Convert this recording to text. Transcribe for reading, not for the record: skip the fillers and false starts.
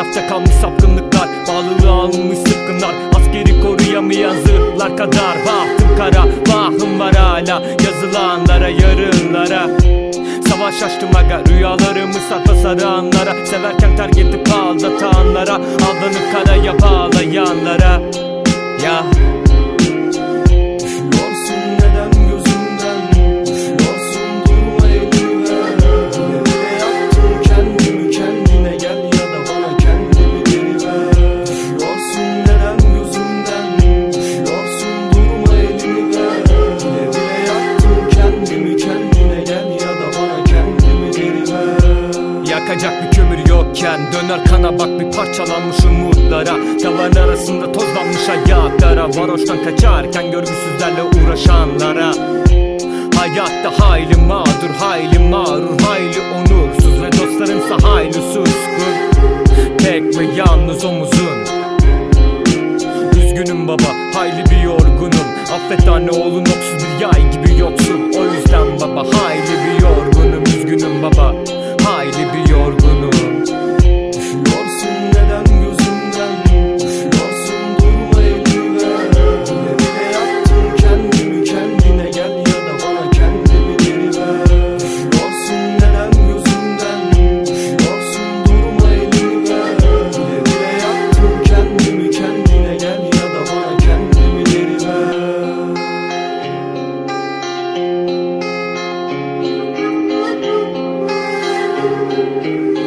Safça kalmış sapkınlıklar, bağlılığa alınmış sıkkınlar, askeri koruyamayan zırhlar kadar. Bahtım kara, vahım var hala yazılanlara, yarınlara. Savaş açtım aga, rüyalarımı sarpa saranlara, severken terk edip aldatanlara, aldanıp karaya bağlayanlara. Ya düşüyorsun neden gözümden, düşüyorsun durma elini ver. Nereye yaptım kendimi, kendine gel ya da bana kendimi geri ver. Düşüyorsun neden gözümden, düşüyorsun durma elini ver. Nereye yaptım kendimi, kendine gel ya da bana kendimi geri ver. yakacak bir kömür yokken döner kana bak bir parçalanmış umutlara. Tavan arasında tozlanmış hayatlara, varoştan kaçarken görgüsüzlerle uğraşanlara. Hayatta hayli mağdur, hayli mağrur, hayli onursuz ve dostlarımsa hayli suskun. Tek ve yalnız omuzun. Üzgünüm baba, hayli bir yorgunum. Affet anne, oğlun oksuz bir yay gibi yoksun. O yüzden baba hayli bir yorgunum. Üzgünüm baba, hayli bir yorgunum. Düşüyorsun neden gözümden, düşüyorsun durma elini ver. Nereye yaptım kendimi, kendine gel ya da bana kendimi geri ver. Düşüyorsun neden gözümden, düşüyorsun durma elini ver. Nereye yaptım kendimi, kendine gel ya da bana kendimi geri ver.